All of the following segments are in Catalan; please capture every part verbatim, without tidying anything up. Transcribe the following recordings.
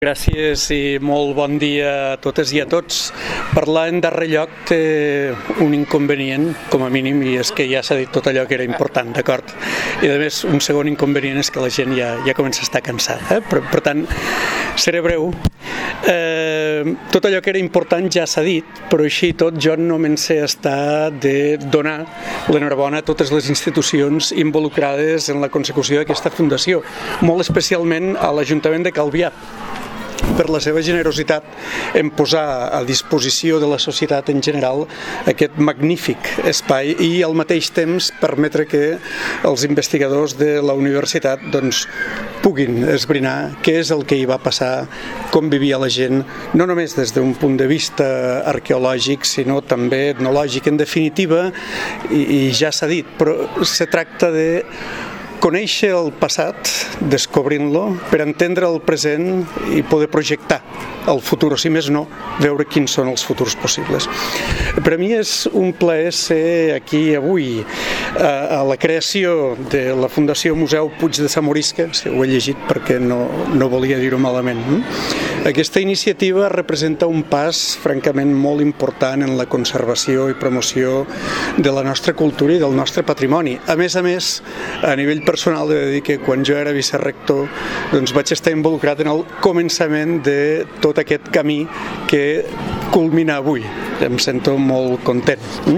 Gràcies i molt bon dia a totes i a tots. Parlar en darrer lloc té un inconvenient, com a mínim, i és que ja s'ha dit tot allò que era important, d'acord? I a més, un segon inconvenient és que la gent ja, ja comença a estar cansada, eh? per, per tant, seré breu. Eh, tot allò que era important ja s'ha dit, però així i tot jo no me'n sé estar de donar l'enhorabona a totes les institucions involucrades en la consecució d'aquesta fundació, molt especialment a l'Ajuntament de Calvià, per la seva generositat en posar a disposició de la societat en general aquest magnífic espai i al mateix temps permetre que els investigadors de la universitat doncs, puguin esbrinar què és el que hi va passar, com vivia la gent, no només des d'un punt de vista arqueològic, sinó també etnològic. En definitiva, i, i ja s'ha dit, però se tracta de conèixer el passat, descobrint-lo, per entendre el present i poder projectar el futur, o si més no, veure quins són els futurs possibles. Per a mi és un plaer ser aquí avui a la creació de la Fundació Museu Puig de Samorisca, si ho he llegit perquè no, no volia dir-ho malament. Aquesta iniciativa representa un pas francament molt important en la conservació i promoció de la nostra cultura i del nostre patrimoni. A més a més, a nivell personal he de dir que quan jo era vicerrector doncs vaig estar involucrat en el començament de tot aquest camí que culmina avui. Em sento molt content.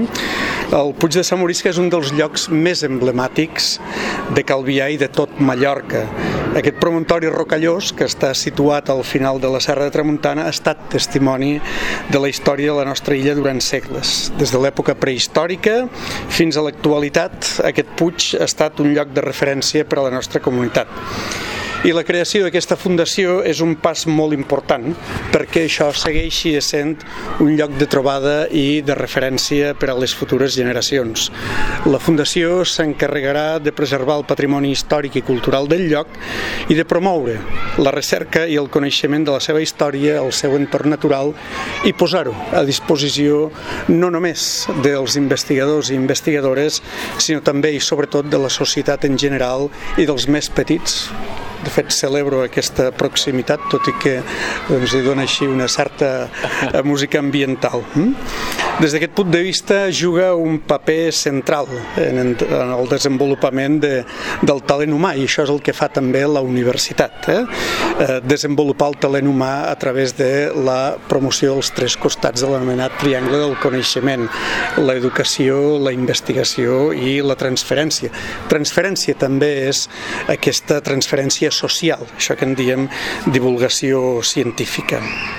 El Puig de Samorisca és un dels llocs més emblemàtics de Calvià i de tot Mallorca. Aquest promontori rocallós, que està situat al final de la Serra de Tramuntana, ha estat testimoni de la història de la nostra illa durant segles. Des de l'època prehistòrica fins a l'actualitat, aquest puig ha estat un lloc de referència per a la nostra comunitat. I la creació d'aquesta fundació és un pas molt important perquè això segueixi essent un lloc de trobada i de referència per a les futures generacions. La fundació s'encarregarà de preservar el patrimoni històric i cultural del lloc i de promoure la recerca i el coneixement de la seva història, el seu entorn natural i posar-ho a disposició no només dels investigadors i investigadores, sinó també i sobretot de la societat en general i dels més petits. De fet, celebro aquesta proximitat, tot i que doncs, li dona així una certa música ambiental. Des d'aquest punt de vista juga un paper central en, en el desenvolupament de, del talent humà, i això és el que fa també la universitat. Eh? Eh, desenvolupar el talent humà a través de la promoció dels tres costats de l'anomenat triangle del coneixement, l'educació, la investigació i la transferència. Transferència també és aquesta transferència social, això que en diem divulgació científica.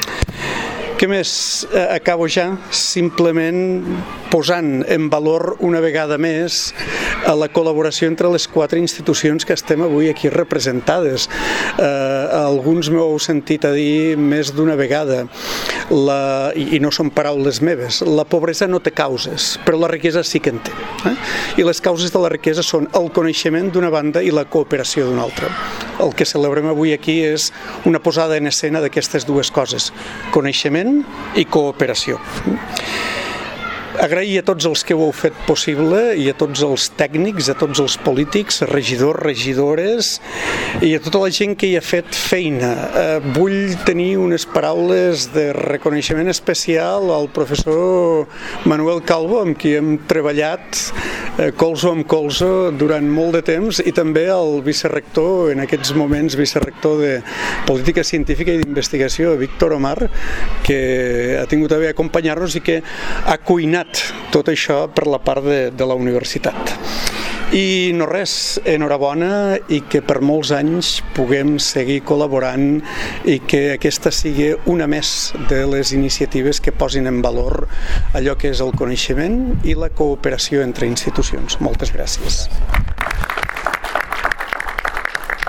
Què més? Acabo ja simplement posant en valor una vegada més a la col·laboració entre les quatre institucions que estem avui aquí representades. Eh, alguns m'heu sentit a dir més d'una vegada, la, i, i no són paraules meves, la pobresa no té causes, però la riquesa sí que en té. Eh? I les causes de la riquesa són el coneixement d'una banda i la cooperació d'una altra. El que celebrem avui aquí és una posada en escena d'aquestes dues coses, coneixement i cooperació. Agrair a tots els que ho heu fet possible i a tots els tècnics, a tots els polítics, regidors, regidores i a tota la gent que hi ha fet feina. Eh, vull tenir unes paraules de reconeixement especial al professor Manuel Calvo, amb qui hem treballat eh, colzo amb colzo durant molt de temps, i també al vicerrector, en aquests moments vicerrector de Política Científica i d'Investigació, Víctor Omar, que ha tingut a bé acompanyar-nos i que ha cuinat tot això per la part de, de la universitat. I no res, enhorabona i que per molts anys puguem seguir col·laborant i que aquesta sigui una més de les iniciatives que posin en valor allò que és el coneixement i la cooperació entre institucions. Moltes gràcies.